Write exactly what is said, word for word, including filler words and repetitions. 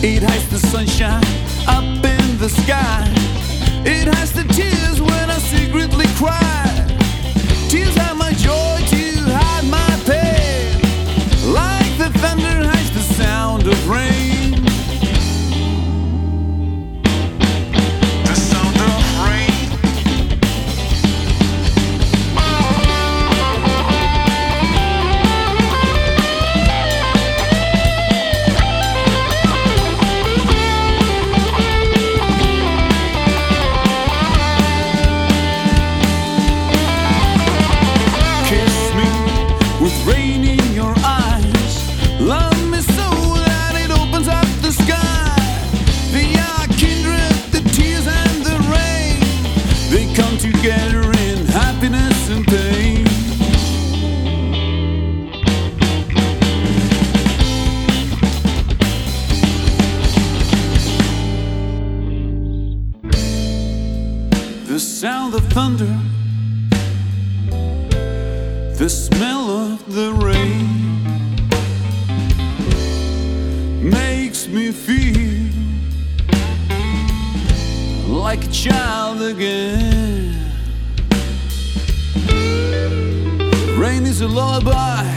It hides the sunshine up in the sky. It hides the tears when I secretly cry. Tears hide my joy to hide my pain. Like the thunder hides the sound of rain. With rain in your eyes, love me so that it opens up the sky. They are kindred, the tears and the rain. They come together in happiness and pain. The sound of thunder, the smell of the rain makes me feel like a child again. Rain is a lullaby